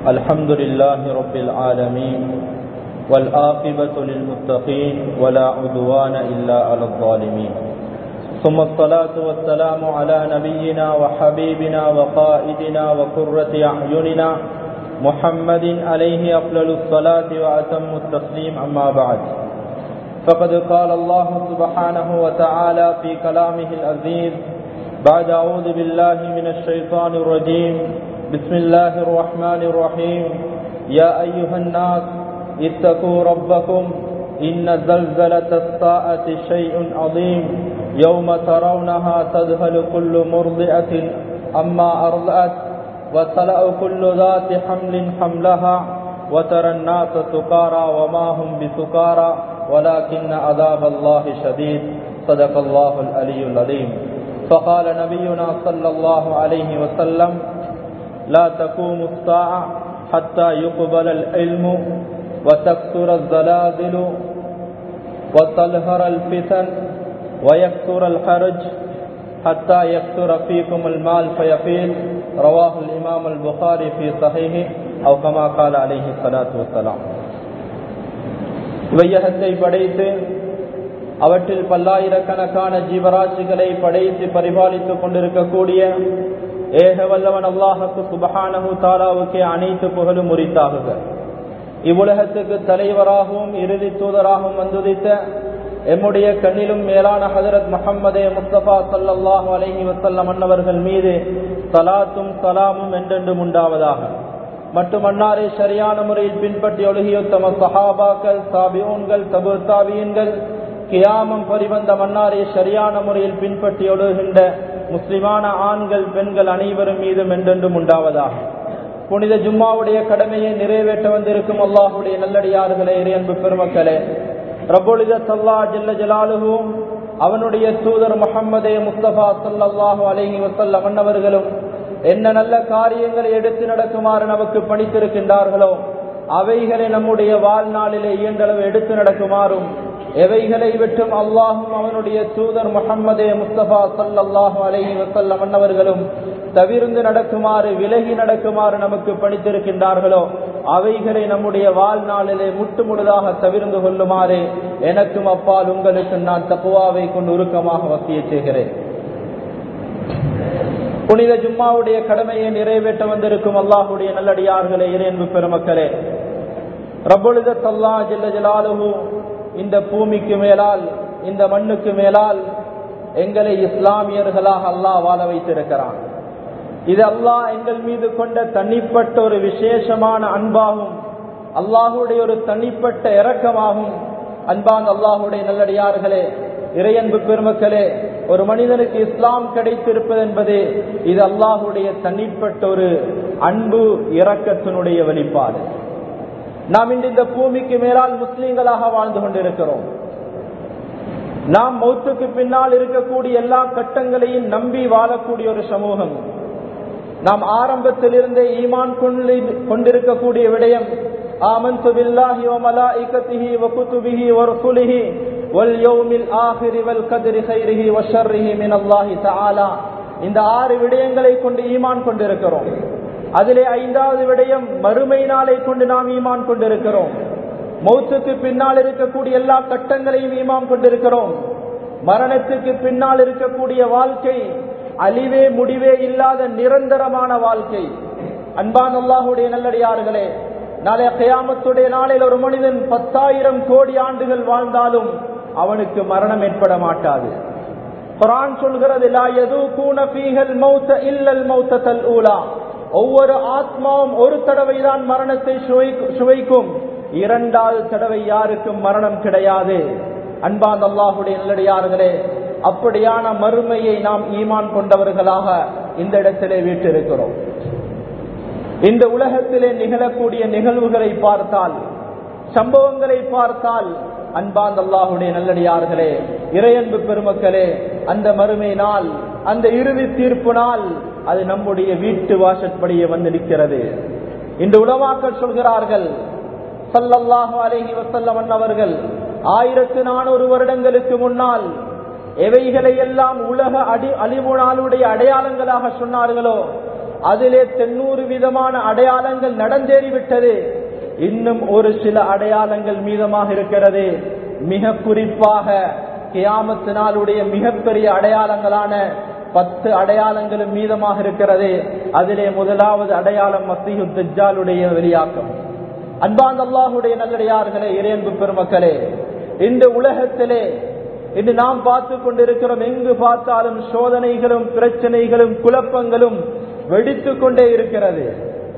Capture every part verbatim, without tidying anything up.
الحمد لله رب العالمين والعاقبة للمتقين ولا عدوان إلا على الظالمين ثم الصلاة والسلام على نبينا وحبيبنا وقائدنا وقرة أعيننا محمد عليه أفضل الصلاة وأتم التسليم. أما بعد، فقد قال الله سبحانه وتعالى في كلامه العزيز بعد أعوذ بالله من الشيطان الرجيم بسم الله الرحمن الرحيم يا أيها الناس اتقوا ربكم إن زلزلة الساعة شيء عظيم يوم ترونها تذهل كل مرضعة أما أرضعت وتضع كل ذات حمل حملها وترى الناس سكارى وما هم بسكارى ولكن عذاب الله شديد. صدق الله العلي العظيم. فقال نبينا صلى الله عليه وسلم لا تقوم الساعة حتى يقبل العلم وتكثر الزلازل وتظهر الفتن ويكثر الحرج حتى يكثر فيكم المال فيفيل. رواه الإمام البخاري في صحيحه أو كما قال عليه الصلاة والسلام. வையகத்தை படைத்து அவற்றில் பல்லாயிரக்கணக்கான ஜீவராசிகளை படைத்து பரிபாலித்துக் கொண்டிருக்கக்கூடிய ஏக வல்லவன் அல்லாஹுக்கு சுப்ஹானஹு தஆலாவுக்கே அனைத்து புகழும் உரித்தாகுக. இவ்வுலகத்துக்கு தலைவராகவும் இறுதி தூதராகவும் வந்துதித்த எம்முடைய கண்ணிலும் மேலான ஹஜரத் முஹம்மதே முஸ்தபா ஸல்லல்லாஹு அலைஹி வஸல்லம் அன்னவர்கள் மீது ஸலாத்தும் ஸலாமும் என்றென்றும் உண்டாவதாக. மற்றும் அன்னாரை சரியான முறையில் பின்பற்றி ஒழுகிய தம சஹாபாக்கள், தாபிஊன்கள், தபு தாபியீன்கள், கியாமம் பரிவந்த மன்னாரை சரியான முறையில் பின்பற்றி ஒழுகின்ற முஸ்லிமான ஆண்கள் பெண்கள் அனைவரும் மீதும் என்றென்றும் உண்டாவதாக. புனித ஜும்மாவுடைய கடமையை நிறைவேற்ற வந்திருக்கும் அல்லாஹுடைய நல்லடியார்களே, இறையன்பு பெருமக்களே, ரப்புல் இஸ்ஸத் அல்லாஹ் ஜல்ல ஜலாலுஹு அவனுடைய தூதர் முஹம்மதே முஸ்தபா ஸல்லல்லாஹு அலைஹி வஸல்லம் அன்னவர்களும் என்ன நல்ல காரியங்களை எடுத்து நடக்குமாறு நமக்கு பணித்திருக்கின்றார்களோ அவைகளை நம்முடைய வாழ்நாளிலே இயன்றளவு எடுத்து நடக்குமாறும், எவைகளை விட்டும் அல்லாஹும் அவனுடைய தூதர் முஹம்மதே முஸ்தபா ஸல்லல்லாஹு அலைஹி வஸல்லம் அன்னவர்களும் தவிர்ந்து நடக்குமாறு விலகி நடக்குமாறு நமக்கு பணித்திருக்கின்றார்களோ அவைகளை நம்முடைய வாழ்நாளிலே முட்டுமுழுதாக தவிர்ந்து கொள்ளுமாறு எனக்கும் அப்பால் உங்களுக்கு நான் தக்வாவை கொண்டு உருக்கமாக வசியச் செய்கிறேன். புனித ஜும்மாவுடைய கடமையை நிறைவேற்ற வந்திருக்கும் அல்லாஹுடைய நல்லடியார்களே, இறையன்பு பெருமக்களே, ரப்புல் இஸ்ஸத் அல்லாஹ் ஜல்ல ஜலாலுஹு இந்த பூமிக்கு மேலால் இந்த மண்ணுக்கு மேலால் எங்களை இஸ்லாமியர்களாக அல்லாஹ் வாழ வைத்திருக்கிறான். இது அல்லாஹ் எங்கள் மீது கொண்ட தனிப்பட்ட ஒரு விசேஷமான அன்பாகும், அல்லாஹுடைய ஒரு தனிப்பட்ட இரக்கமாகும். அன்பான அல்லாஹுடைய நல்லடியார்களே, இறையன்பு பெருமக்களே, ஒரு மனிதனுக்கு இஸ்லாம் கிடைத்திருப்பது என்பது இது அல்லாஹுடைய தனிப்பட்ட ஒரு அன்பு இரக்கத்தினுடைய வெளிப்பாடு. நாம் இன்று இந்த பூமிக்கு மேலால் முஸ்லீம்களாக வாழ்ந்து கொண்டிருக்கிறோம். நாம் மௌத்துக்கு பின்னால் இருக்கக்கூடிய எல்லா கட்டங்களையும் நம்பி வாழக்கூடிய ஒரு சமூகம். நாம் ஆரம்பத்திலிருந்தே ஈமான் கொண்டிருக்கக்கூடிய விடயம் ஆமன்து பில்லாஹி வ மலாயிகத்திஹி வ குதுபிஹி வ ருசுலிஹி வல் யௌமில் ஆகிரி வல் கத்ரி கைரிஹி வ ஷர்ரிஹி மினல்லாஹி தஆலா. இந்த ஆறு விடயங்களை கொண்டு ஈமான் கொண்டிருக்கிறோம். அதிலே ஐந்தாவது விடயம் மறுமை நாளை கொண்டு நாம் ஈமான் கொண்டிருக்கிறோம். மௌத்துக்கு பின்னால் இருக்கக்கூடிய எல்லா கட்டங்களையும் ஈமான் கொண்டிருக்கிறோம். மரணத்துக்கு பின்னால் இருக்கக்கூடிய வாழ்க்கை அழிவே முடிவே இல்லாத நிரந்தரமான வாழ்க்கை. அன்பான அல்லாஹுடைய நல்லடியார்களே, நாளை கியாமத்துடைய நாளில் ஒரு மனிதன் பத்தாயிரம் கோடி ஆண்டுகள் வாழ்ந்தாலும் அவனுக்கு மரணம் ஏற்பட மாட்டாது. குர்ஆன் சொல்கிறது, லா யதூகுன ஃபீஹல் மௌத இல்லல் மௌதத்தல் ஊலா. ஒவ்வொரு ஆத்மாவும் ஒரு தடவை தான் மரணத்தை சுவைக்கும், இரண்டாவது தடவை யாருக்கும் மரணம் கிடையாது. அன்பான அல்லாஹுடைய நல்லடியார்களே, அப்படியான மறுமையை நாம் ஈமான் கொண்டவர்களாக இந்த இடத்திலே வீட்டிருக்கிறோம். இந்த உலகத்திலே நிகழக்கூடிய நிகழ்வுகளை பார்த்தால், சம்பவங்களை பார்த்தால், அன்பான அல்லாஹுடைய நல்லடியார்களே, இறையன்பு பெருமக்களே, அந்த மறுமை நாள், அந்த இறுதி தீர்ப்பு நாள் அது நம்முடைய வீட்டு வாசற்படியே வந்து நிற்கிறது. இந்த உலமாக்கள் சொல்கிறார்கள், ஸல்லல்லாஹு அலைஹி வஸல்லம் அவர்கள் ஆயிரத்து நானூறு வருடங்களுக்கு முன்னால் எவைகளை எல்லாம் உலக அடி அழிவு நாளுடைய அடையாளங்களாக சொன்னார்களோ அதிலே தொண்ணூறு விதமான அடையாளங்கள் நடந்தேறிவிட்டது. இன்னும் ஒரு சில அடையாளங்கள் மீதமாக இருக்கிறது. மிக குறிப்பாக கியாமத் நாளுடைய மிகப்பெரிய அடையாளங்களான பத்து அடையாளங்களும் மீதமாக இருக்கிறது. அதிலே முதலாவது அடையாளம் மஸீஹு தஜ்ஜாலுடைய வெளியாக்கம். அன்பார்ந்த அல்லாஹ்வுடைய நல்லடியார்களே, இறையன்பு பெருமக்களே, இந்த உலகத்திலே இன்று நாம் பார்த்து கொண்டிருக்கிறோம். எங்கு பார்த்தாலும் சோதனைகளும் பிரச்சனைகளும் குழப்பங்களும் வெடித்துக் கொண்டே இருக்கிறது.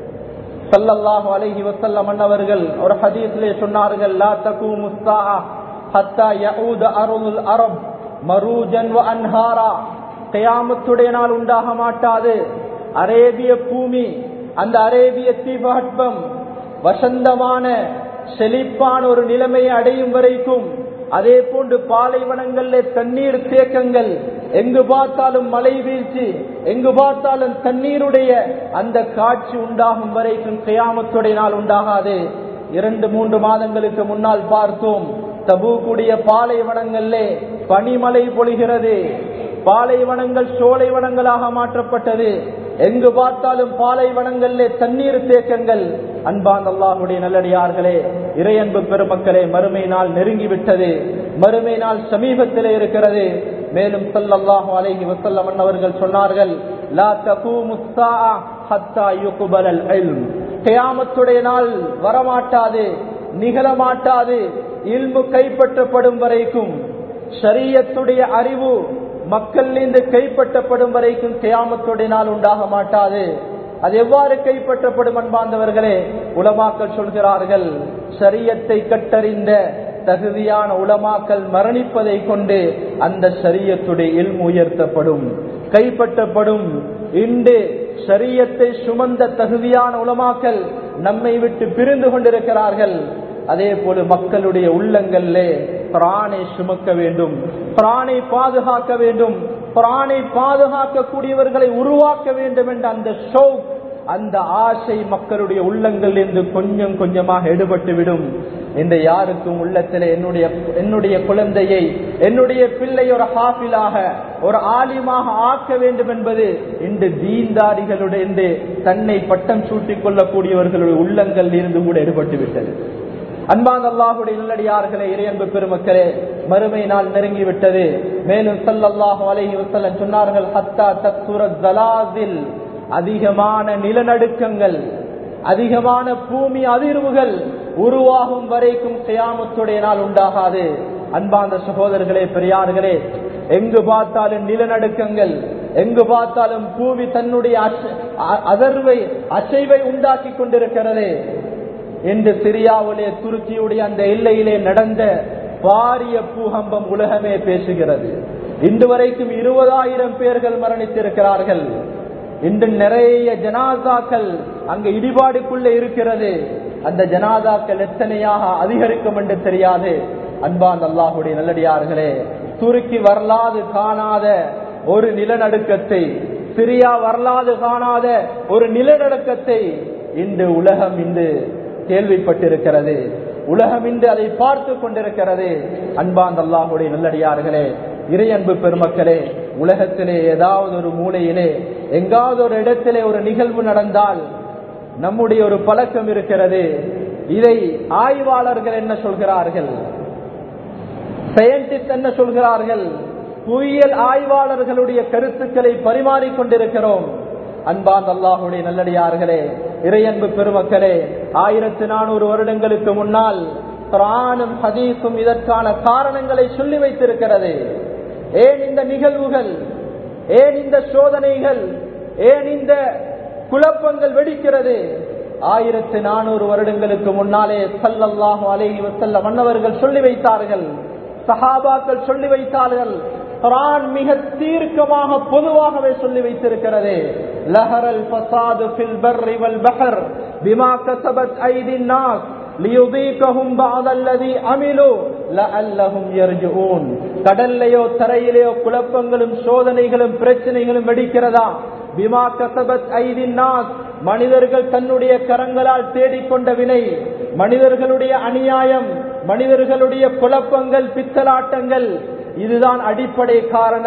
ஸல்லல்லாஹு அலைஹி வஸல்லம் அன்னவர்கள் ஒரு ஹதீஸிலே சொன்னார்கள், லா தகூமு ஸாஅ ஹத்தா யஊத அர்துல் அரப் மரூஜன் வ அன்ஹாரா. கியாமத்துடைய நாள் உண்டாக மாட்டாது. அரேபிய பூமி, அந்த அரேபிய தீபகற்பம் வசந்தமான செழிப்பான ஒரு நிலைமையை அடையும் வரைக்கும், அதே போன்று பாலைவனங்களிலே தண்ணீர் தேக்கங்கள், எங்கு பார்த்தாலும் மழை வீழ்ச்சி, எங்கு பார்த்தாலும் தண்ணீருடைய அந்த காட்சி உண்டாகும் வரைக்கும் கியாமத்துடைய நாள் உண்டாகாது. இரண்டு மூன்று மாதங்களுக்கு முன்னால் பார்த்தோம், தபூக்குடைய பாலைவனங்களிலே பனிமழை பொழிகிறது. பாலைவனங்கள் சோலைவனங்களாக மாற்றப்பட்டது. எங்கு பார்த்தாலும் பாலைவனங்களிலே தண்ணீர் தேக்கங்கள். அன்பார்ந்த அல்லாஹ்வுடைய நல்லடியார்களே, இறையன்பு பெருமக்களே, மறுமை நாள் நெருங்கிவிட்டது. மறுமை நாள் சமீபத்திலே இருக்கிறது. மேலும் ஸல்லல்லாஹு அலைஹி வஸல்லம் அவர்கள் சொன்னார்கள், லா தகூமு ஸாஅ ஹத்தா யுக்பலல் இல்ம். கியாமத்துடைய நாள் வரமாட்டாது, நிகழமாட்டாது, இல்மு கைப்பற்றப்படும் வரைக்கும், ஷரியத்துடைய அறிவு மக்களிலிருந்து கைப்பற்றப்படும் வரைக்கும் கியாமத்துடைய நாள் உண்டாக மாட்டாது. அது எவ்வாறு கைப்பற்றப்படும் அன்பார்ந்தவர்களே? உலமாக்கள் சொல்கிறார்கள், ஷரியத்தை கற்றறிந்த தகுதியான உலமாக்கள் மரணிப்பதை கொண்டு அந்த ஷரியத்துடைய இல்மு உயர்த்தப்படும், கைப்பற்றப்படும். இன்று ஷரியத்தை சுமந்த தகுதியான உலமாக்கள் நம்மை விட்டு பிரிந்து கொண்டிருக்கிறார்கள். அதே போல மக்களுடைய உள்ளங்களிலே குர்ஆனை சுமக்க வேண்டும், குர்ஆனை பாதுகாக்க வேண்டும், குர்ஆனை பாதுகாக்கக்கூடியவர்களை உருவாக்க வேண்டும் என்ற அந்த ஷௌக், அந்த ஆசை மக்களுடைய உள்ளங்களிலிருந்து கொஞ்சம் கொஞ்சமாக எடுபட்டு விடும். இந்த யாருக்கும் உள்ளத்திலே என்னுடைய என்னுடைய குழந்தையை, என்னுடைய பிள்ளை ஒரு ஹாஃபிலாக, ஒரு ஆலிமாக ஆக்க வேண்டும் என்பது இந்த தீன்தாரிகளுடைய தன்னை பட்டம் சூட்டிக் கொள்ளக்கூடியவர்களுடைய உள்ளங்களில் இருந்து கூட எடுபட்டு விட்டது. அன்பார்ந்த அல்லாஹ்வுடைய நல்லடியார்களே, இறையன்பு பெருமக்களே, மறுமை நாள் நெருங்கிவிட்டது. மேலும் ஸல்லல்லாஹு அலைஹி வஸல்லம் சொன்னார்கள், ஹத்தா தக்சுர ஸலாஸில், அதிகமான நிலநடுக்கங்கள், அதிகமான பூமி அதிர்வுகள் உருவாகும் வரைக்கும் கியாமத்துடைய நாள் உண்டாகாது. அன்பார்ந்த சகோதரர்களே, பெரியார்களே, எங்கு பார்த்தாலும் நிலநடுக்கங்கள், எங்கு பார்த்தாலும் பூமி தன்னுடைய அதிர்வை அசைவை உண்டாக்கி கொண்டிருக்கிறது. என்று சிரியாவிலே துருக்கியுடைய அந்த எல்லையிலே நடந்த பாரிய பூகம்பம் உலகமே பேசுகிறது. இன்று வரைக்கும் இருபதாயிரம் பேர்கள் மரணித்திருக்கிறார்கள். இன்று நிறைய ஜனாசாக்கள் அங்கு இடிபாடுக்குள்ளே இருக்கிறது. அந்த ஜனாசாக்கள் எத்தனையாக அதிகரிக்கும் என்று தெரியாது. அன்பார்ந்த அல்லாஹ்வுடைய நல்லடியார்களே, துருக்கி வரலாறு காணாத ஒரு நிலநடுக்கத்தை, சிரியா வரலாறு காணாத ஒரு நிலநடுக்கத்தை இன்று உலகம் இன்று கேள்விப்பட்டிருக்கிறது. உலகம் இன்று அதை பார்த்து கொண்டிருக்கிறது. அன்பார்ந்த அல்லாஹ்வுடைய நல்லடியார்களே, இறையன்பு பெருமக்களே, உலகத்திலே ஏதாவது ஒரு மூலையிலே எங்காவது ஒரு இடத்திலே ஒரு நிகழ்வு நடந்தால் நம்முடைய ஒரு பழக்கம் இருக்கிறது. இதை ஆய்வாளர்கள் என்ன சொல்கிறார்கள், சயின்டிஸ்ட் என்ன சொல்கிறார்கள், புவியியல் ஆய்வாளர்களுடைய கருத்துக்களை பரிமாறிக்கொண்டிருக்கிறோம். அன்பார்ந்த அல்லாஹ்வுடைய நல்லடியார்களே, இறையன்பு பெருமக்களே, ஆயிரத்தி நானூறு வருடங்களுக்கு முன்னால் குர்ஆனும் ஹதீஸும் இதற்கான காரணங்களை சொல்லி வைத்திருக்கிறது. ஏன் இந்த நிகழ்வுகள், ஏன் இந்த சோதனைகள், ஏன் இந்த குழப்பங்கள் வெடிக்கிறது? ஆயிரத்தி நானூறு வருடங்களுக்கு முன்னாலே ஸல்லல்லாஹு அலைஹி வஸல்லம் அன்னவர்கள் சொல்லி வைத்தார்கள், சஹாபாக்கள் சொல்லி வைத்தார்கள். குர்ஆன் மிக தீர்க்கமாக பொதுவாகவே சொல்லி வைத்திருக்கிறது. லஹரல் ஃபஸாது ஃபில் பர்ரி வல் பஹர் பிமா கஸபத் ஐதின் நாஸ் லியுதீகஹும் பஅதல்லதி அமிலு லஅல்லஹும் யர்ஜூன். கடல்லையோ தரையிலேயோ குழப்பங்களும் சோதனைகளும் பிரச்சனைகளும் வெடிக்கிறதா? பிமா கஸபத் ஐதின் நாஸ், மனிதர்கள் தன்னுடைய கரங்களால் தேடிக்கொண்ட வினை, மனிதர்களுடைய அநியாயம், மனிதர்களுடைய குழப்பங்கள், பித்தலாட்டங்கள், இதுதான் அடிப்படை காரணம்.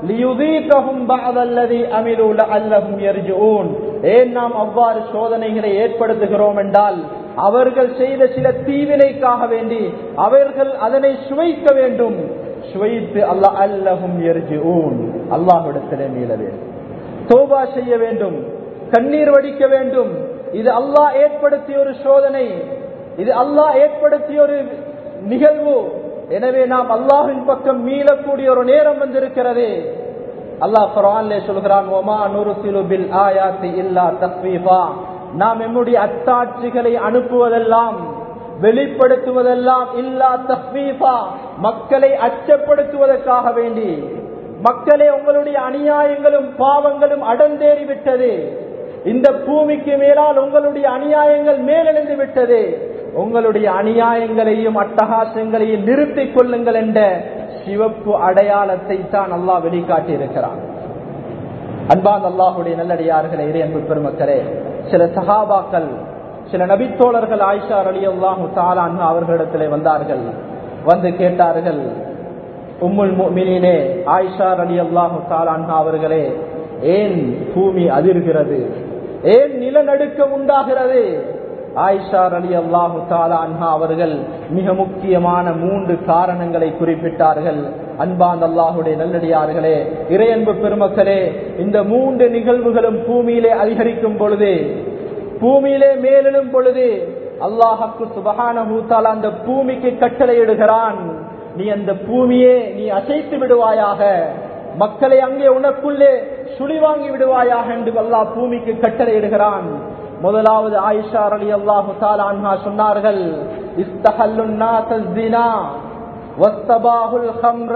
லியுதீகஹும் பஅதல்லதி அமிலு லஅல்லஹும் யர்ஜூன். ஏன் நாம் அவ்வாறு சோதனைகளை ஏற்படுத்துகிறோம் என்றால் அவர்கள் செய்த சில தீவினைக்காக வேண்டி அவர்கள் அதனை சுவைக்க வேண்டும். சுவைத்து அல்லாஹ் அல்லஹும் யர்ஜூன், அல்லாஹ்விடத்திலே மீள வேண்டும், தௌபா செய்ய வேண்டும், கண்ணீர் வடிக்க வேண்டும். இது அல்லாஹ் ஏற்படுத்திய ஒரு சோதனை, இது அல்லாஹ் ஏற்படுத்திய ஒரு நிகழ்வு. எனவே நாம் அல்லாஹ்வின் பக்கம் மீளக்கூடிய ஒரு நேரம் வந்திருக்கிறது. அல்லாஹ் குர்ஆனிலே சொல்கிறான், வமா நுர்சிலு பில் ஆயாத்தி இல்லா தக்வீஃபா. நாம் நம்முடைய அத்தாட்சிகளை அனுப்புவதெல்லாம் வெளிப்படுத்துவதெல்லாம் இல்லா தக்வீஃபா, மக்களை அச்சப்படுத்துவதற்காக வேண்டி. மக்களே, உங்களுடைய அநியாயங்களும் பாவங்களும் அடந்தேறி விட்டது. இந்த பூமிக்கு மேலால் உங்களுடைய அநியாயங்கள் மேலெழுந்து விட்டது. உங்களுடைய அநியாயங்களையும் அட்டகாசங்களையும் நிறுத்திக் கொள்ளுங்கள் என்ற சிவப்பு அடையாளத்தை தான் அல்லாஹ் வெளிக்காட்டி இருக்கிறான். அன்பான் அல்லாஹுடைய நல்லடியார்களே, இறையன்பு பெருமக்களே, சில சஹாபாக்கள், சில நபித்தோழர்கள் ஆயிஷா ரலியல்லாஹு தஆலா அன்ஹா அவர்களிடத்திலே வந்தார்கள். வந்து கேட்டார்கள், உம்முல் முஃமினீனே ஆயிஷா ரலியல்லாஹு தஆலா அன்ஹா அவர்களே, ஏன் பூமி அதிர்கிறது, ஏன் நிலநடுக்கம் உண்டாகிறது? ஆயிஷா ரலியல்லாஹு தஆலா அன்ஹா அவர்கள் மிக முக்கியமான மூன்று காரணங்களை குறிப்பிட்டார்கள். அன்பான் அல்லாஹுடைய நல்லடியார்களே, இறையன்பு பெருமக்களே, இந்த மூன்று நிகழ்வுகளும் பூமியிலே அதிகரிக்கும் பொழுது, பூமியிலே மேலும் பொழுது அல்லாஹ்வுக்கு சுப்ஹானஹு தஆலா அந்த பூமிக்கு கட்டளையிடுகிறான், நீ அந்த பூமியே நீ அசைத்து விடுவாயாக, மக்களை அங்கே உனக்குள்ளே சுழி வாங்கி விடுவாயாக என்று அல்லாஹ் பூமிக்கு கட்டளையிடுகிறான். முதலாவது ஆயிஷா ரலியல்லாஹு தஆலா அன்ஹா சொன்னார்கள், இஸ்தஹல்லுன் நாஸ ஸினா வஸ்தபாஹுல் ஹம்ர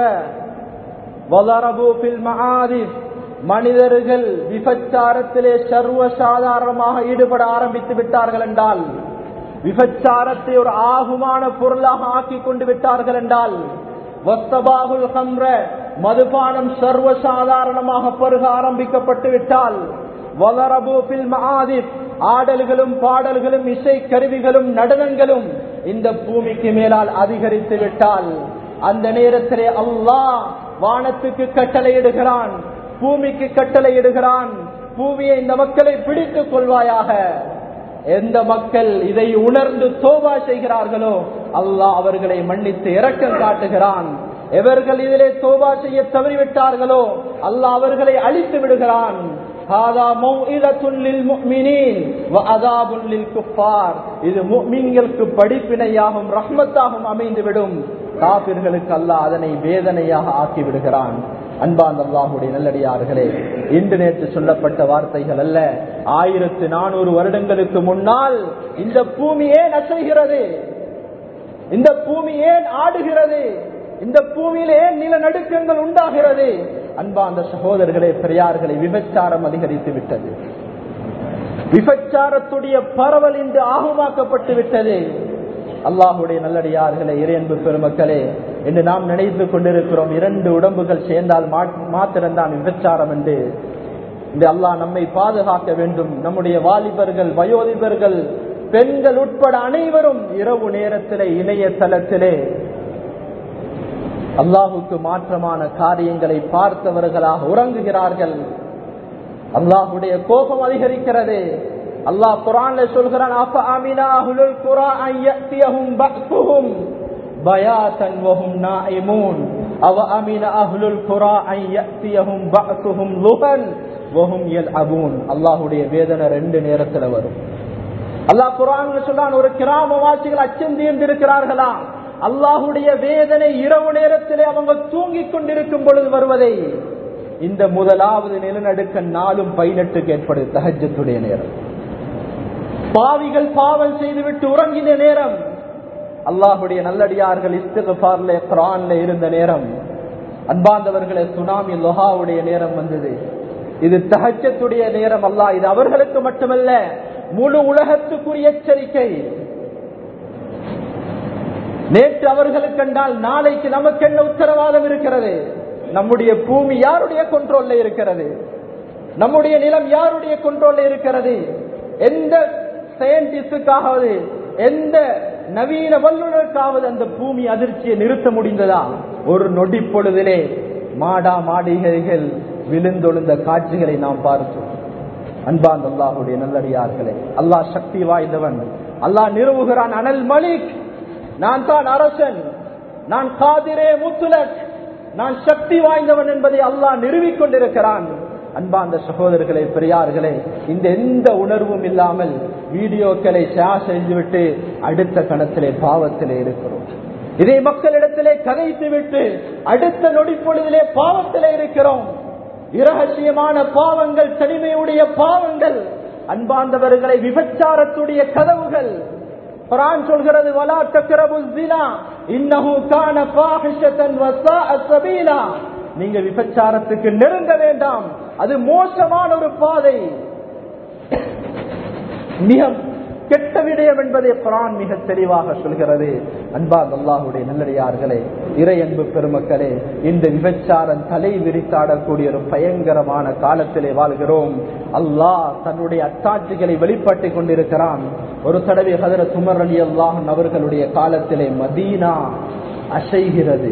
வலரபு ஃபில் மஆரிஃப். மனிதர்கள் விபச்சாரத்திலே சர்வ சாதாரணமாக ஈடுபட ஆரம்பித்து விட்டார்கள் என்றால், விபச்சாரத்தை ஒரு ஆகுமான பொருளாக ஆக்கி கொண்டு விட்டார்கள் என்றால், வஸ்தபாஹுல் ஹம்ர மதுபானம் சர்வ சாதாரணமாக பருக ஆரம்பிக்கப்பட்டு விட்டால், வலரபு ஃபில் மஆரிஃப் ஆடல்களும் பாடல்களும் இசை கருவிகளும் நடனங்களும் இந்த பூமிக்கு மேலால் அதிகரித்து விட்டால், அந்த நேரத்திலே அல்லாஹ் வானத்துக்கு கட்டளையிடுகிறான், பூமிக்கு கட்டளையிடுகிறான், பூமியை இந்த மக்களை பிடித்துக் கொள்வாயாக. எந்த மக்கள் இதை உணர்ந்து தௌபா செய்கிறார்களோ அல்லாஹ் அவர்களை மன்னித்து இரக்கம் காட்டுகிறான். எவர்கள் இதிலே தௌபா செய்ய தவறிவிட்டார்களோ அல்லாஹ் அவர்களை அழித்து விடுகிறான். இது முஃமின்களுக்கு படிப்பினையாகவும் ரஹ்மத்தாகவும் அமைந்துவிடும், காபிர்களுக்கு அல்லாஹ் அதனை வேதனையாக ஆக்கி விடுகிறான். அன்பான் அல்லாஹுடைய நல்லடியார்களே, இன்று நேற்று சொல்லப்பட்ட வார்த்தைகள் அல்ல. ஆயிரத்து நானூறு வருடங்களுக்கு முன்னால் இந்த பூமி ஏன் அசைகிறது, இந்த பூமி ஏன் ஆடுகிறது, இந்த பூமியில ஏன் நிலநடுக்கங்கள் உண்டாகிறது? அன்பார்ந்த சகோதரர்களே, பெரியார்களே, விபச்சாரம் அதிகரித்து விட்டது. விபச்சாரத்துடைய பரவல் இன்று ஆகுமாக்கப்பட்டு விட்டது. அல்லாஹுடைய நல்லடியார்களே, இறையன்பு பெருமக்களே, என்று நாம் நினைத்து கொண்டிருக்கிறோம் இரண்டு உடம்புகள் சேர்ந்தால் மாத்திரம்தான் விபச்சாரம் என்று. இந்த அல்லாஹ் நம்மை பாதுகாக்க வேண்டும். நம்முடைய வாலிபர்கள், வயோதிபர்கள், பெண்கள் உட்பட அனைவரும் இரவு நேரத்திலே இணையதளத்திலே அல்லாஹுக்கு மாற்றமான காரியங்களை பார்த்தவர்களாக உறங்குகிறார்கள். அல்லாஹுடைய கோபம் அதிகரிக்கிறது. அல்லாஹ் குர்ஆன்ல சொல்கிறான், அஃப அமினா அஹ்லுல் குரா அன் யஅதியஹும் பஅஸுஹும் பயாதன் வஹும் நாயிமூன் அவ அமினா அஹ்லுல் குரா அன் யஅதியஹும் பஅஸுஹும் லுஹன் வஹும் யல்அபூன். அல்லாஹ்வுடைய வேதனை ரெண்டு நேரத்துல வரும். அல்லாஹ் குர்ஆன்ல சொல்றான், ஒரு கிராமவாசிகள் அச்சம் தீர்ந்திருக்கிறார்களா? அல்லாஹுடைய வேதனை இரவு நேரத்திலே அவங்க தூங்கிக் கொண்டிருக்கும் பொழுது வருவதை. இந்த முதலாவது நிலநடுக்க நாளும் பதினெட்டுக்கு ஏற்படுது, தஹஜ்ஜுடைய நேரம். பாவிகள் பாவம் செய்துவிட்டு உறங்கின நேரம், அல்லாஹுடைய நல்லடியார்கள் இஸ்திக்ஃபார்ல குர்ஆன்ல இருந்த நேரம். அன்பார்ந்தவர்களே, சுனாமி லொஹாவுடைய நேரம் வந்தது. இது தஹஜ்ஜுடைய நேரம். அல்லாஹ் இது அவர்களுக்கு மட்டுமல்ல, முழு உலகத்துக்குரிய எச்சரிக்கை. நேற்று அவர்களுக்கு என்றால் நாளைக்கு நமக்கு என்ன உத்தரவாதம் இருக்கிறது? நம்முடைய பூமி யாருடைய கண்ட்ரோல்ல இருக்கிறது? நம்முடைய நிலம் யாருடைய கண்ட்ரோல்ல இருக்கிறது? எந்த சயின்டிஸ்டுக்காவது, எந்த நவீன வல்லுநருக்காவது அந்த பூமி அதிர்ச்சியை நிறுத்த முடிந்ததா? ஒரு நொடி பொழுதிலே மாடா மாளிகைகள் விழுந்தொழுந்த காட்சிகளை நாம் பார்த்தோம். அன்பார்ந்த அல்லாஹ்வுடைய நல்லடியார்களே, அல்லாஹ் சக்தி வாய்ந்தவன். அல்லாஹ் நிறுவுகிறான், அனல் மலிக், நான் தான் அரசன், நான் காதிரே முத்துலக், நான் சக்தி வாய்ந்தவன் என்பதை அல்லாஹ் நிறுவிக் கொண்டிருக்கிறான். அன்பார்ந்த சகோதரர்களே, பெரியார்களே, இந்த எந்த உணர்வும் இல்லாமல் வீடியோக்களை ஷேர் செஞ்சுவிட்டு அடுத்த கணத்திலே பாவத்திலே இருக்கிறோம். இதை மக்களிடத்திலே கதைத்து விட்டு அடுத்த நொடிப்பொழுதிலே பாவத்திலே இருக்கிறோம். இரகசியமான பாவங்கள், தனிமையுடைய பாவங்கள், அன்பார்ந்தவர்களை விபச்சாரத்துடைய கதவுகள். குர்ஆன் சொல்கிறது, வலா தக்ரபுஸ் ஸினா இன்னஹு கான ஃபாஹிஷத்தன் வஸாஅ ஸபீலா. நீங்க விபச்சாரத்துக்கு நெருங்க வேண்டாம், அது மோசமான ஒரு பாதை, மிக கெட்ட விடயம் என்பதை குர்ஆன் மிக தெளிவாக சொல்கிறது. அன்பார்ந்த அல்லாஹ்வுடைய நல்லடியார்களே, இறை அன்பு பெருமக்களே, இந்த விபச்சாரம் தலை விரித்தாடக்கூடிய ஒரு பயங்கரமான காலத்திலே வாழ்கிறோம். அல்லாஹ் தன்னுடைய அத்தாட்சிகளை வெளிப்படுத்திக் கொண்டிருக்கிறான். ஒரு தடவை ஹஜ்ரத் உமர் ரலியல்லாஹு அன்ஹு அவர்களுடைய காலத்திலே மதீனா அசைகிறது.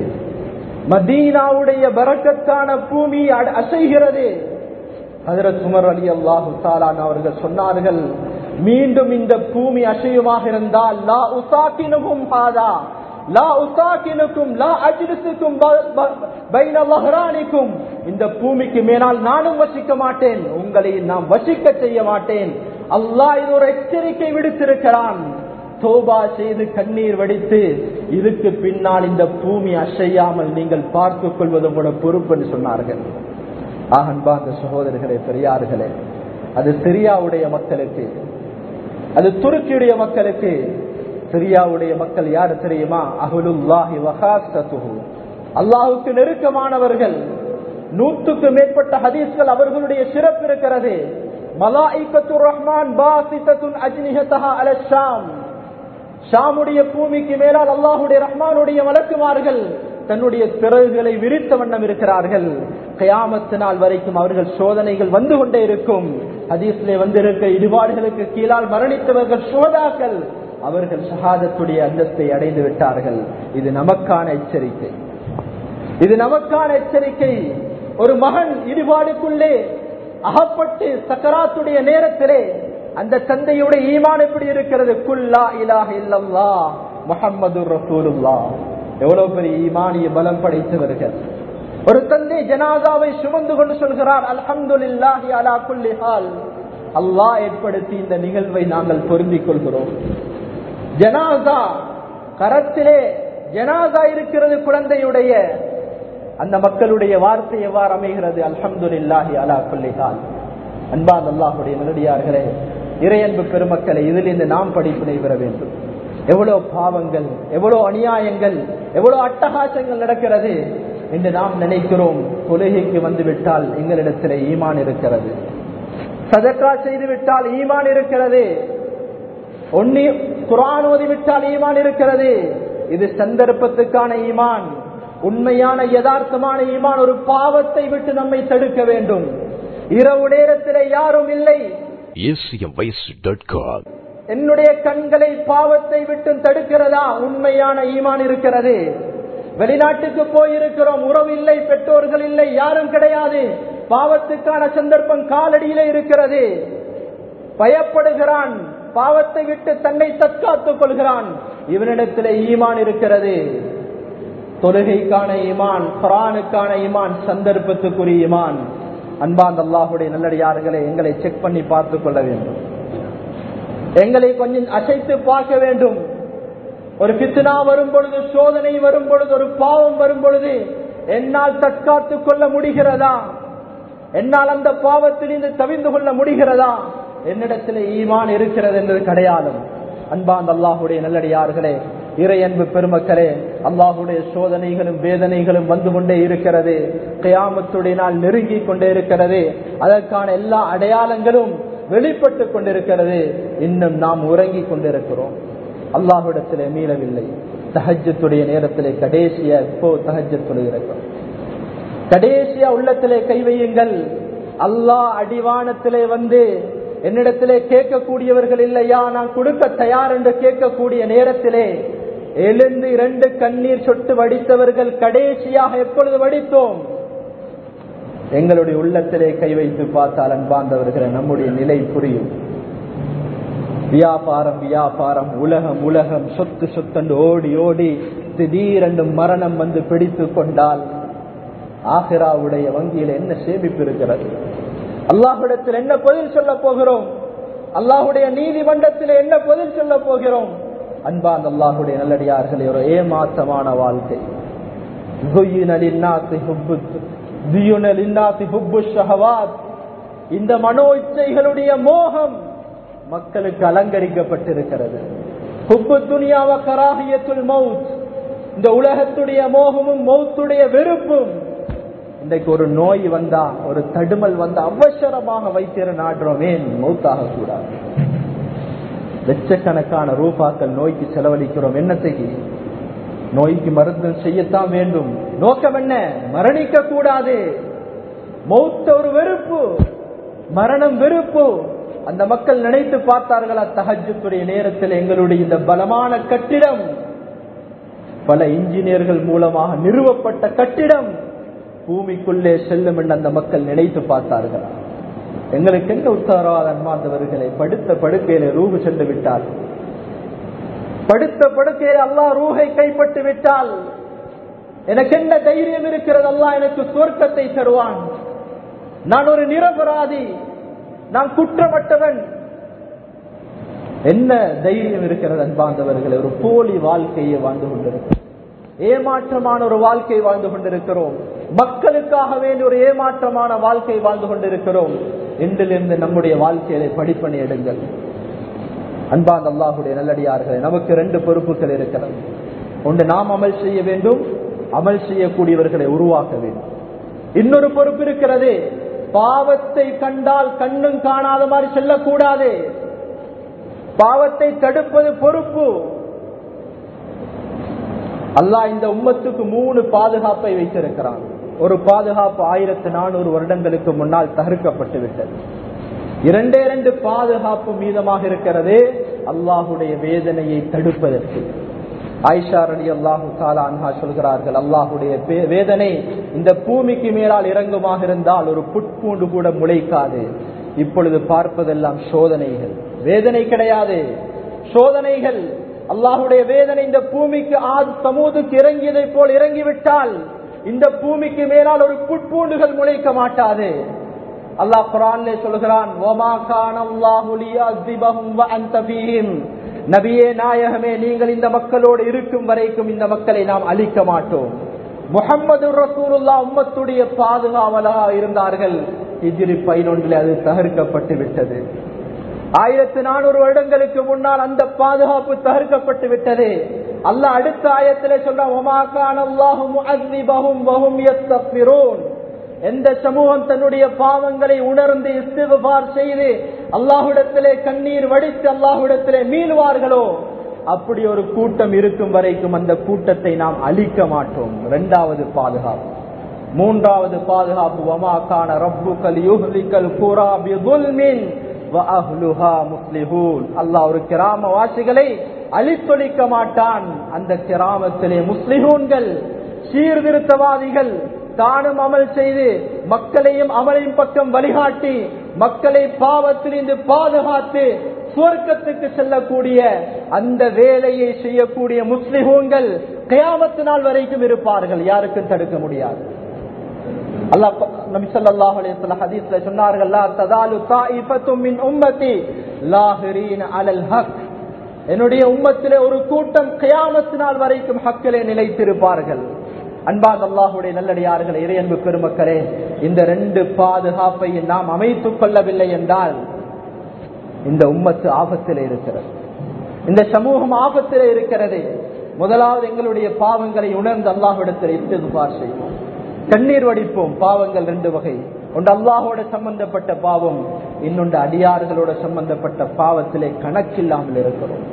மதீனாவுடைய பரக்கத்தான பூமி அசைகிறது. ஹஜ்ரத் உமர் ரலியல்லாஹு தஆலா அவர்கள் சொன்னார்கள், மீண்டும் இந்த பூமி அசையுமாக இருந்தால் லா உசாக்கினுகும் ஹாதா லா உசாக்கினுக்கும் லா அஜ்லிசுக்கும் பைன லஹ்ரானிக்கும், இந்த பூமிக்கு மேலால் நானும் வசிக்க மாட்டேன், உங்களை நாம் வசிக்க செய்ய மாட்டேன். அல்லாஹ் இது ஒரு எச்சரிக்கை விடுத்திருக்கிறான். தௌபா செய்து கண்ணீர் வடித்து இதுக்கு பின்னால் இந்த பூமி அசையாமல் நீங்கள் பார்த்துக் கொள்வது உங்களோட பொறுப்பு என்று சொன்னார்கள். அன்பார்ந்த சகோதரர்களே, பெரியார்களே, அது சிரியாவுடைய மக்களுக்கு, அது துருக்கியுடைய மக்களுக்கு. சிரியாவுடைய மக்கள் யாரு தெரியுமா? அஹ்லுல்லாஹி வ ஹாஸத்துஹு, அல்லாஹ்வுக்கு நெருக்கமானவர்கள். நூற்றுக்கு மேற்பட்ட ஹதீஸ்கள் அவர்களுடைய சிறப்பு இருக்கிறது. மலாயிகத்துர் ரஹ்மான் பாசிதத்துன் அஜ்னிஹதஹா அல ஷாம், ஷாமுடைய பூமிக்கு மேலால் அல்லாஹ்வுடைய ரஹ்மானுடைய மலக்குமார்கள் தன்னுடைய பிறகுகளை விரித்த வண்ணம் இருக்கிறார்கள். கியாமத்து நாள் வரைக்கும் அவர்கள் சோதனைகள் வந்து கொண்டே இருக்கும். ஹதீஸ்லே வந்திருக்க இடிபாடுகளுக்கு கீழால் மரணித்தவர்கள் சோதாக்கள், அவர்கள் ஷஹாதத்துடைய அந்தஸ்தை அடைந்து விட்டார்கள். இது நமக்கான எச்சரிக்கை, இது நமக்கான எச்சரிக்கை. ஒரு மகன் இடிபாடுக்குள்ளே அகப்பட்டு சக்கராத்துடைய நேரத்திலே அந்த தந்தையுடைய ஈமான் எப்படி இருக்கிறது? குல்லா இலாஹ இல்லல்லாஹ் முஹம்மதுர் ரசூலுல்லாஹ். எவ்வளவு பெரிய ஈமானிய பலம் படைத்தவர்கள். ஒரு தந்தை ஜனாசாவை சுமந்து கொண்டு சொல்கிறார், அல்ஹம்துலில்லாஹி அலா குல்லி ஹால். அல்லாஹ் ஏற்படுத்தி இந்த நிகழ்வை நாங்கள் பொருந்திக் கொள்கிறோம். ஜனாசா கரத்திலே ஜனாசா இருக்கிறது குழந்தையுடைய. அந்த மக்களுடைய வார்த்தை எவ்வாறு அமைகிறது? அல்ஹம்துலில்லாஹி அலா குல்லி ஹால். அன்பார்ந்த அல்லாஹ்வுடைய நல்லடியார்களே, இறையன்பு பெருமக்களை, இதிலிருந்து நாம் படிப்பினை பெற வேண்டும். எவ்வளவு பாவங்கள், எவ்வளவு அநியாயங்கள், எவ்வளவு அட்டகாசங்கள் நடக்கிறது என்று நாம் நினைக்கிறோம். தொழுகைக்கு வந்து விட்டால் எங்களிடத்தில் ஈமான் இருக்கிறது, சதக்கா செய்து விட்டால் ஈமான் இருக்கிறது, ஒன்னி குர்ஆன் ஓதிவிட்டால் ஈமான் இருக்கிறது. இது சந்தர்ப்பத்துக்கான ஈமான். உண்மையான யதார்த்தமான ஈமான் ஒரு பாவத்தை விட்டு நம்மை தடுக்க வேண்டும். இரவு நேரத்திலே யாரும் இல்லை, என்னுடைய கண்களை பாவத்தை விட்டு தடுக்கிறதா? உண்மையான ஈமான் இருக்கிறது. வெளிநாட்டுக்கு போயிருக்கிறோம், உறவு இல்லை, பெற்றோர்கள் இல்லை, யாரும் கிடையாது, பாவத்துக்கான சந்தர்ப்பம் காலடியிலே இருக்கிறது. பயப்படுகிறான், பாவத்தை விட்டு தன்னை தற்காத்துக் கொள்கிறான். இவனிடத்திலே ஈமான் இருக்கிறது. தொழுகைக்கான ஈமான், குர்ஆனுக்கான ஈமான், சந்தர்ப்பத்துக்குரிய ஈமான். அன்பார்ந்த அல்லாஹ்வுடைய நல்லடியார்களே, எங்களை செக் பண்ணி பார்த்துக் கொள்ள வேண்டும். எங்களை கொஞ்சம் அசைத்து பார்க்க வேண்டும். ஒரு ஃபித்னா வரும் பொழுது, சோதனை வரும் பொழுது, ஒரு பாவம் வரும் பொழுது என்னால் தற்காத்துக் கொள்ள முடிகிறதா? என்னால் அந்த பாவத்தில் இருந்து தவிர்ந்து கொள்ள முடிகிறதா? என்னிடத்தில் ஈமான் இருக்கிறது என்பது கிடையாது. அன்பார்ந்த அல்லாஹ்வுடைய நல்லடியார்களே, இறை அன்பு பெருமக்களே, அல்லாஹ்வுடைய சோதனைகளும் வேதனைகளும் வந்து கொண்டே இருக்கிறது. கியாமத்துடைய நாள் நெருங்கி கொண்டே இருக்கிறது. அதற்கான எல்லா அடையாளங்களும் வெளிப்பட்டு கொண்டிருக்கிறது. இன்னும் நாம் உறங்கி கொண்டிருக்கிறோம், அல்லாஹ்விடத்திலே மீளவில்லை. தஹஜ்ஜுடைய நேரத்திலே கடைசியா இப்போ தஹஜ்ஜத் தொழுகிறோம். கடைசியா உள்ளத்திலே கை வையுங்கள். அல்லாஹ் அடிவானத்திலே வந்து என்னிடத்திலே கேட்கக்கூடியவர்கள் இல்லையா, நான் கொடுக்க தயார் என்று கேட்கக்கூடிய நேரத்திலே எழுந்து இரண்டு கண்ணீர் சொட்டு வடித்தவர்கள் கடைசியாக எப்பொழுது வடித்தோம்? எங்களுடைய உள்ளத்திலே கை வைத்து பார்த்தால் அன்பார்ந்தவர்களை நம்முடைய நிலை புரியும். வியாபாரம் வியாபாரம், உலகம் உலகம், சொத்து சொத்தண்டு ஓடி ஓடி திடீரென்று மரணம் வந்து பிடித்து கொண்டால் ஆகிராவுடைய வங்கியில் என்ன சேமிப்பு இருக்கிறது? அல்லாஹ்விடத்தில் என்ன பதில் சொல்ல போகிறோம்? அல்லாஹுடைய நீதிமன்றத்தில் என்ன பதில் சொல்ல போகிறோம்? அன்பான் அல்லாஹுடைய நல்லடியார்களே, ஒரு ஏமாற்றமான வாழ்க்கை. இந்த மனோ இச்சைகளுடைய மோகம் மக்களுக்கு அலங்கரிக்கப்பட்டிருக்கிறது. ஹுப்பு துனியாவ கராஹியத்துல் மௌத், இந்த உலகத்துடைய மோகமும் மௌத்துடைய வெறுப்பும். இன்றைக்கு ஒரு நோய் வந்தா, ஒரு தடுமல் வந்தா அவசரமாக வைத்தியர நாடுறோமே, மௌத்தாக கூடாது. லட்சக்கணக்கான ரூபாக்கள் நோய்க்கு செலவழிக்கிறோம். என்னத்தைக்கு? நோய்க்கு மருந்து செய்யத்தான் வேண்டும். நோக்கம் என்ன? மரணிக்க கூடாது. மௌத்த ஒரு வெறுப்பு, மரணம் வெறுப்பு. அந்த மக்கள் நினைத்து பார்த்தார்களா? தஹஜ்ஜுடைய நேரத்தில் எங்களுடைய இந்த பலமான கட்டிடம், பல இன்ஜினியர்கள் மூலமாக நிறுவப்பட்ட கட்டிடம் பூமிக்குள்ளே செல்லும் என்று அந்த மக்கள் நினைத்து பார்த்தார்களா? எங்களுக்கு என்ன உத்தரவாதம் அன்பார்ந்தவர்களை? படுத்த படுக்கையில ரூஹு சென்று விட்டால், படுத்த படுக்கையில் அல்லாஹ் ரூஹை கைப்பற்றி விட்டால் எனக்கு என்ன தைரியம் இருக்கிறது? அல்லாஹ் எனக்கு சுவர்க்கத்தை தருவான். நான் ஒரு நிரபராதி, நான் குற்றமற்றவன். என்ன தைரியம் இருக்கிறது அன்பார்ந்தவர்களை? ஒரு போலி வாழ்க்கையை வாழ்ந்து கொண்டிருக்கிறோம். ஏமாற்றமான ஒரு வாழ்க்கை வாழ்ந்து கொண்டிருக்கிறோம். மக்களுக்காக வேண்டி ஒரு ஏமாற்றமான வாழ்க்கை வாழ்ந்து கொண்டிருக்கிறோம். இன்றிலிருந்து நம்முடைய வாழ்க்கையை படிப்பணி எடுங்கள். அன்பார்ந்த அல்லாஹுடைய நல்லடியார்களே, நமக்கு ரெண்டு பொறுப்புகள் இருக்கிறது. ஒன்று, நாம் அமல் செய்ய வேண்டும், அமல் செய்யக்கூடியவர்களை உருவாக்க வேண்டும். இன்னொரு பொறுப்பு இருக்கிறது, பாவத்தை கண்டால் கண்ணும் காணாத மாதிரி செல்லக்கூடாது. பாவத்தை தடுப்பது பொறுப்பு. அல்லாஹ் இந்த உம்மத்துக்கு மூணு பாதுகாப்பை வைத்திருக்கிறான். ஒரு பாதுகாப்பு ஆயிரத்தி நானூறு வருடங்களுக்கு முன்னால் தகர்க்கப்பட்டு விட்டது. இரண்டே இரண்டு பாதுகாப்பு மீதமாக இருக்கிறது, அல்லாஹுடைய வேதனையை தடுப்பதற்கு. ஆயிஷா ரலியல்லாஹு தஆலா அன்ஹா சொல்கிறார்கள், அல்லாஹுடைய வேதனை இந்த பூமிக்கு மேலால் இறங்குமாக இருந்தால் ஒரு புட்பூண்டு கூட முளைக்காது. இப்பொழுது பார்ப்பதெல்லாம் சோதனைகள், வேதனை கிடையாது, சோதனைகள். அல்லாஹுடைய வேதனை இந்த பூமிக்கு ஆத் சமூதுக்கு இறங்கியதை போல் இறங்கிவிட்டால் இந்த பூமிக்கு மேலால் ஒரு புட்பூண்டுகள் முளைக்க மாட்டாது. அல்லாஹ் குர்ஆனிலே சொல்கிறான், வமா கான அல்லாஹு லியஅஸிபஹும் வ அன்த ஃபீஹிம். நபியே நாயகமே, நீங்கள் இந்த மக்களோடு இருக்கும் வரைக்கும் இந்த மக்களை நாம் அழிக்க மாட்டோம். முஹம்மது ரசூலுல்லாஹ் உம்மத்துடைய பாதுகாவலாக இருந்தார்கள். ஹிஜ்ரி பதினொன்றில் அது தகர்க்கப்பட்டு விட்டது. ஆயிரத்தி நானூறு வருடங்களுக்கு முன்னால் அந்த பாதுகாப்பு தகர்க்கப்பட்டு விட்டது. அல்லாஹ் அடுத்த ஆயத்திலே சொல்றான், வமா கான அல்லாஹு முஅஸிபஹும் வ ஹும் யஸ்தக்பிரூன். எந்த சமூகம் தன்னுடைய பாவங்களை உணர்ந்து இஸ்திக்ஃபார் செய்து அல்லாஹ்விடத்திலே கண்ணீர் வடித்து அல்லாஹ்விடத்திலே மீள்வார்களோ, அப்படி ஒரு கூட்டம் இருக்கும் வரைக்கும் அந்த கூட்டத்தை நாம் அழிக்க மாட்டோம். இரண்டாவது பாதுகாப்பு. மூன்றாவது பாதுகாப்பு, வமா கான ரப்புக லியுஹ்லிகல் குரா பிதுல்மின் வ அஹ்லுஹா முஸ்லிஹூன். அல்லாஹ் ஒரு கிராமவாசிகளை அழித்தொழிக்க மாட்டான். அந்த கிராமத்திலே முஸ்லிஹூன்கள், சீர்திருத்தவாதிகள், தானும் அமல் செய்து மக்களையும் அமலின் பக்கம் வழிகாட்டி மக்களை பாவத்திலிருந்து பாதுகாத்து சுவர்க்கத்துக்கு செல்லக்கூடிய அந்த வேலையை செய்யக்கூடிய முஸ்லிஹூன்கள் கியாமத் நாள் வரைக்கும் இருப்பார்கள். யாருக்கும் தடுக்க முடியாது. அல்லாஹ் நபி ஸல்லல்லாஹு அலைஹி வஸல்லம் ஹதீஸ்ல சொன்னார்கள், லா தஸாலு தாயிஃபத்தும் மின் உம்மத்தி லாஹிரீன அலல் ஹக். என்னுடைய உம்மத்திலே ஒரு கூட்டம் கியாமத் நாள் வரைக்கும் ஹக்கிலே நிலைத்திருப்பார்கள். அன்பாக அல்லாஹுடைய நல்லடியார்களே, இறையன்பு பெருமக்களே, இந்த ரெண்டு பாதுகாப்பை நாம் அமைத்துக் கொள்ளவில்லை என்றால் இந்த உம்மத்து ஆபத்திலே இருக்கிறது, இந்த சமூகம் ஆபத்திலே இருக்கிறது. முதலாவது, எங்களுடைய பாவங்களை உணர்ந்து அல்லாஹ்விடத்தில் இஸ்திக்ஃபார் செய்வோம், கண்ணீர் வடிப்போம். பாவங்கள் ரெண்டு வகை, ஒன்று அல்லாஹோட சம்பந்தப்பட்ட பாவம், இன்னொன்று அடியார்களோட சம்பந்தப்பட்ட பாவத்திலே கணக்கில்லாமல் இருக்கிறோம்.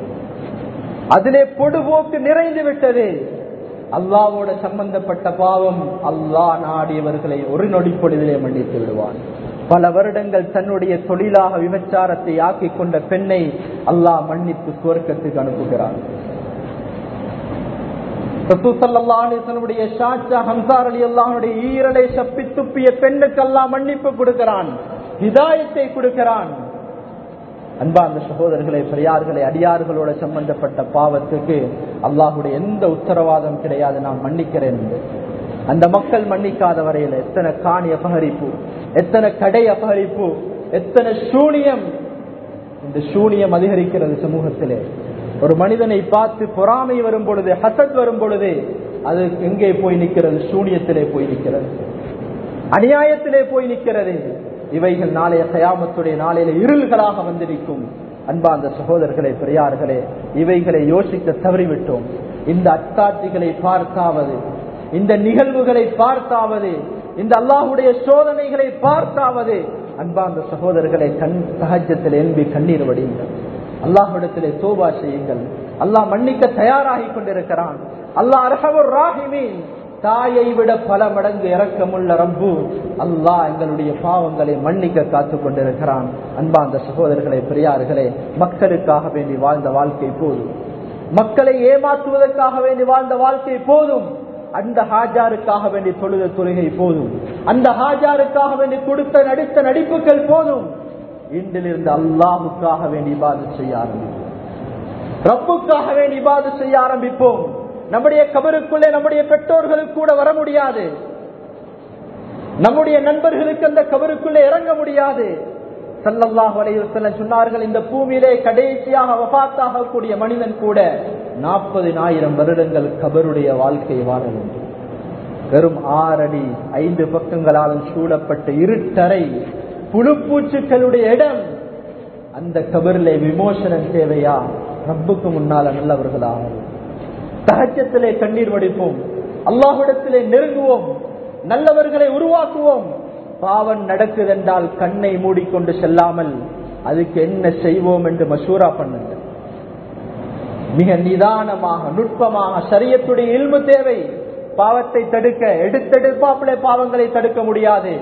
அதிலே பொடுபோக்கு நிறைந்து விட்டது. அல்லாஹ்வோட சம்பந்தப்பட்ட பாவம், அல்லாஹ் நாடியவர்களை ஒரு நொடிப்பொழுதிலே மன்னித்து விடுவான். பல வருடங்கள் தன்னுடைய தொழிலாக விபச்சாரத்தை ஆக்கிக் கொண்ட பெண்ணை அல்லாஹ் மன்னித்து சுவர்க்கத்துக்கு அனுப்புகிறான். ரசூல் ஸல்லல்லாஹு அலைஹி வஸல்லம் ஷாச்சா ஹம்ஸா ரலியல்லாஹு அன்ஹுடைய ஈரலை சப்பி துப்பிய பெண்ணுக்கு அல்லாஹ் மன்னிப்பு கொடுக்கிறான், ஹிதாயத்தை கொடுக்கிறான். அன்பார்ந்த சகோதரர்களை, பெரியார்களை, அடியார்களோட சம்பந்தப்பட்ட பாவத்துக்கு அல்லாஹுடைய எந்த உத்தரவாதம் கிடையாது, நான் மன்னிக்கிறேன். அந்த மக்கள் மன்னிக்காத வரையில் எத்தனை காணி அபகரிப்பு, எத்தனை கடை அபகரிப்பு, எத்தனை சூனியம். இந்த சூனியம் அதிகரிக்கிறது சமூகத்திலே. ஒரு மனிதனை பார்த்து பொறாமை வரும் பொழுது, ஹசத் வரும் பொழுது, அது எங்கே போய் நிற்கிறது? சூனியத்திலே போய் நிற்கிறது, அநியாயத்திலே போய் நிற்கிறது. இவைகள் நாளைய கயாமத்துடைய நாளையில இருள்களாக வந்திருக்கும். அன்பார்ந்த சகோதரர்களே, பெரியார்களே, இவைகளை யோசிக்க தவறிவிட்டோம். இந்த அத்தாட்சிகளை பார்த்தாவது, இந்த நிகழ்வுகளை பார்த்தாவது, இந்த அல்லாஹுடைய சோதனைகளை பார்த்தாவது, அன்பார்ந்த சகோதரர்களை, கண் தஹஜ்ஜத்தில் எழும்பி கண்ணீர் வடியுங்கள், அல்லாஹ்விடத்திலே தௌபா செய்யுங்கள். அல்லாஹ் மன்னிக்க தயாராகி கொண்டிருக்கிறான். அல்லாஹ் அர்ஹமுர் ராஹிமீன், தாயை விட பல மடங்கு இரக்கமுள்ள ரப்பு. அல்லாஹ் எங்களுடைய பாவங்களை மன்னிக்க காத்துக் கொண்டிருக்கிறான். அன்பார்ந்த சகோதரர்களே, பெரியார்களே, மக்களுக்காக வேண்டி வாழ்ந்த வாழ்க்கை போதும், மக்களை ஏமாற்றுவதற்காக வேண்டி வாழ்ந்த வாழ்க்கை போதும். அந்த ஹாஜாருக்காக வேண்டி தொழுத தொழுகை போதும், அந்த ஹாஜாருக்காக வேண்டி கொடுத்த நடித்த நடிப்புகள் போதும். இன்றிலிருந்து அல்லாஹுக்காக வேண்டி இபாதத் செய்ய ஆரம்பிப்போம், ரப்புக்காக வேண்டி இபாதத் செய்ய ஆரம்பிப்போம். நம்முடைய கபருக்குள்ளே நம்முடைய பெற்றோர்களுக்கு கூட வர முடியாது, நம்முடைய நண்பர்களுக்கு அந்த கபருக்குள்ளே இறங்க முடியாது. ஸல்லல்லாஹு அலைஹி வஸல்லம் சொன்னார்கள், இந்த பூமியிலே கடைசியாக வஃபாத்தாக கூடிய மனிதன் கூட நாற்பதினாயிரம் வருடங்கள் கபருடைய வாழ்க்கை வாழ வேண்டும். வெறும் ஆறடி ஐந்து பக்கங்களாலும் சூழப்பட்ட இருட்டறை, புழுப்பூச்சுக்களுடைய இடம். அந்த கபரிலே விமோசனம் தேவையா? ரப்புக்கு முன்னால நல்லவர்களாக தஹஜ்ஜத்திலே கண்ணீர் வடிப்போம், அல்லாஹ்விடத்திலே நெருங்குவோம், நல்லவர்களை உருவாக்குவோம். பாவம் நடக்குதென்றால் கண்ணை மூடிக்கொண்டு செல்லாமல் அதுக்கு என்ன செய்வோம் என்று மஷூரா பண்ணுங்கள். மிக நிதானமாக, நுட்பமாக, ஷரியத்துடைய இல்மு தேவை. பாவத்தை தடுக்க எடுத்தெடுப்பாப்பிலே பாவங்களை தடுக்க முடியாது.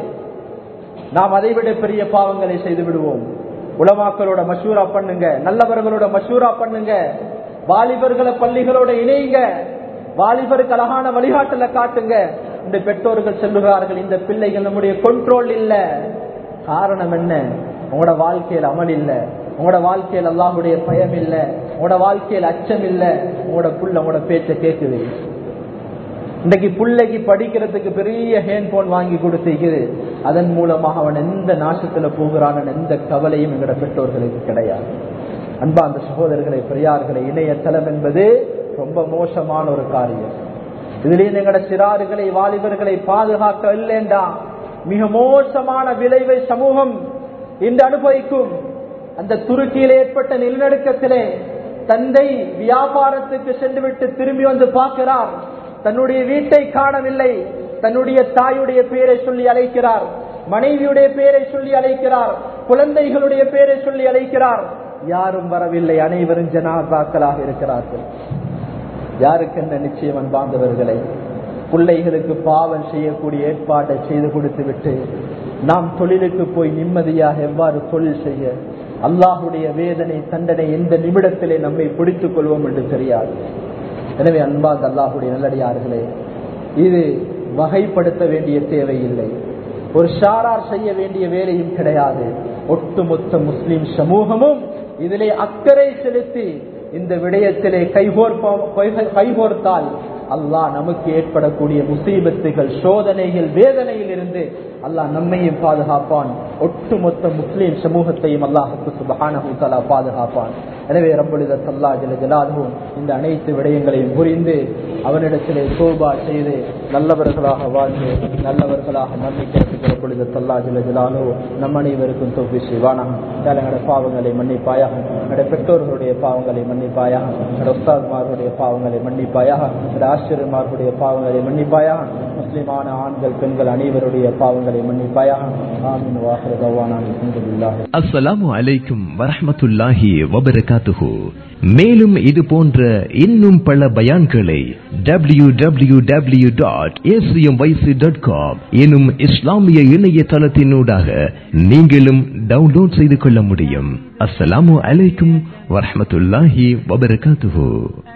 நாம் அதைவிட பெரிய பாவங்களை செய்து விடுவோம். உலமாக்களோட மஷூரா பண்ணுங்க, நல்லவர்களோட மஷூரா பண்ணுங்க, வாலிபர்களை பள்ளிகளோட இணையுங்க, வாலிபருக்கு அழகான வழிகாட்டல காட்டுங்க. இந்த பெற்றோர்கள் சொல்லுகிறார்கள், இந்த பிள்ளைகள் நம்முடைய கண்ட்ரோல் இல்ல. காரணம் என்ன? உங்களோட வாழ்க்கையில் அமல் இல்ல, உங்களோட வாழ்க்கையில் அல்லாஹ்வுடைய பயம் இல்ல, உங்களோட வாழ்க்கையில் அச்சம் இல்ல. உங்களோட புள்ள உங்களோட பேச்ச கேட்குது. இன்றைக்கு பிள்ளைக்கு படிக்கிறதுக்கு பெரிய ஹேண்ட் போன் வாங்கி கொடுத்திருக்குது. அதன் மூலமாக அவன் எந்த நாசத்துல போகிறான் எந்த கவலையும் எங்களோட பெற்றோர்களுக்கு கிடையாது. அன்பார்ந்த சகோதரர்களை, பெரியார்களை, இணையதளம் என்பது ரொம்ப மோசமான ஒரு காரியம். இதுலேயும் எங்களோட சிறார்களை, வாலிபர்களை பாதுகாக்க இல்லைண்டா மிக மோசமான விளைவை சமூகம் இன்று அனுபவிக்கும். அந்த துருக்கியில் ஏற்பட்ட நிலநடுக்கத்திலே தந்தை வியாபாரத்துக்கு சென்று விட்டு திரும்பி வந்து பார்க்கிறார், தன்னுடைய வீட்டை காணவில்லை. தன்னுடைய தாயுடைய பெயரை சொல்லி அழைக்கிறார், மனைவியுடைய பெயரை சொல்லி அழைக்கிறார், குழந்தைகளுடைய பெயரை சொல்லி அழைக்கிறார். யாரும் வரவில்லை, அனைவரும் ஜனாசாக்களாக இருக்கிறார்கள். யாருக்கு என்ன நிச்சயம்? அன்பார்ந்தவர்களை, பிள்ளைகளுக்கு பாவம் செய்யக்கூடிய ஏற்பாட்டை செய்து கொடுத்து விட்டு நாம் தொழிலுக்கு போய் நிம்மதியாக எவ்வாறு தொழில் செய்ய, அல்லாஹுடைய வேதனை தண்டனை எந்த நிமிடத்திலே நம்மை பிடித்துக் கொள்வோம் என்று தெரியாது. எனவே அன்பார்ந்த அல்லாஹுடைய நல்லடியார்களே, இது வகைப்படுத்த வேண்டிய தேவையில்லை, ஒரு ஷாரார் செய்ய வேண்டிய வேலையும் கிடையாது. ஒட்டுமொத்த முஸ்லிம் சமூகமும் இதிலே அக்கறை செலுத்தி இந்த விடயத்திலே கைகோர்த்தால் அல்லாஹ் நமக்கு ஏற்படக்கூடிய முசீபத்துகள், சோதனைகள், வேதனையில் இருந்து அல்லாஹ் நம்மையும் பாதுகாப்பான், ஒட்டுமொத்த முஸ்லிம் சமூகத்தையும் அல்லாஹ்வுக்கு சுப்ஹானஹு வ தஆலா பாதுகாப்பான். எனவே ரப்புல் இஸ்ஸத் அல்லாஹ் ஜல்ல ஜலாலுஹு இந்த அனைத்து விடயங்களையும் புரிந்து அவனிடத்திலே தௌபா செய்து நல்லவர்களாக வாழ்ந்து நல்லவர்களாக மன்னிக்கிறதுக்கு ரப்புல் இஸ்ஸத் அல்லாஹ் ஜல்ல ஜலாலுஹு நம் அனைவருக்கும் தௌஃபீக் செய்வானாக. எங்களுடைய பாவங்களை மன்னிப்பாயாக, எங்களுடைய பெற்றோர்களுடைய பாவங்களை மன்னிப்பாயாக, எங்களுடைய உஸ்தாத்மார்களுடைய பாவங்களை மன்னிப்பாயாக, எங்களுடைய ஆசிரியர்மார்களுடைய பாவங்களை மன்னிப்பாயாக, முஸ்லிமான ஆண்கள் பெண்கள் அனைவருடைய பாவங்களை மன்னிப்பாயாக. ஆமீன். வாஹிரு தஅவானா அல்ஹம்துலில்லாஹ். அஸ்ஸலாமு அலைக்கும் வரஹ்மத்துல்லாஹி வபரகாத்துஹு. மேலும் இது போன்ற இன்னும் பல பயான்களை W W W dot A C M Y C dot com எனும் இஸ்லாமிய இணையதளத்தினூடாக நீங்களும் டவுன்லோட் செய்து கொள்ள முடியும். அஸ்ஸலாமு அலைக்கும் வரஹ்மத்துல்லாஹி வபரகாத்துஹு.